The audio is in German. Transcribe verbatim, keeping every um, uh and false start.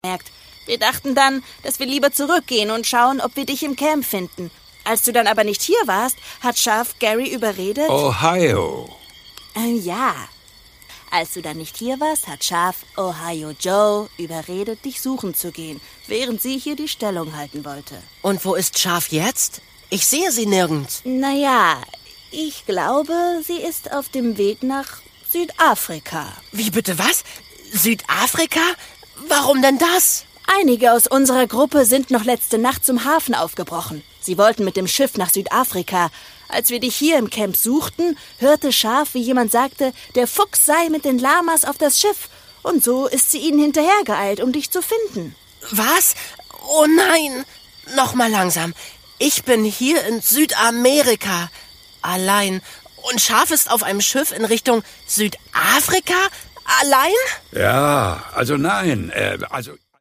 bemerkt. Wir dachten dann, dass wir lieber zurückgehen und schauen, ob wir dich im Camp finden. Als du dann aber nicht hier warst, hat Schaf Gary überredet... Ohio. Äh, ja. Als du dann nicht hier warst, hat Schaf Ohio Joe überredet, dich suchen zu gehen, während sie hier die Stellung halten wollte. Und wo ist Schaf jetzt? Ich sehe sie nirgends. Naja, ich glaube, sie ist auf dem Weg nach Südafrika. Wie bitte was? Südafrika? Warum denn das? Einige aus unserer Gruppe sind noch letzte Nacht zum Hafen aufgebrochen. Sie wollten mit dem Schiff nach Südafrika. Als wir dich hier im Camp suchten, hörte Schaf, wie jemand sagte, der Fuchs sei mit den Lamas auf das Schiff. Und so ist sie ihnen hinterhergeeilt, um dich zu finden. Was? Oh nein! Nochmal langsam. Ich bin hier in Südamerika. Allein. Und Schaf ist auf einem Schiff in Richtung Südafrika? Allein? Ja, also nein, äh, also...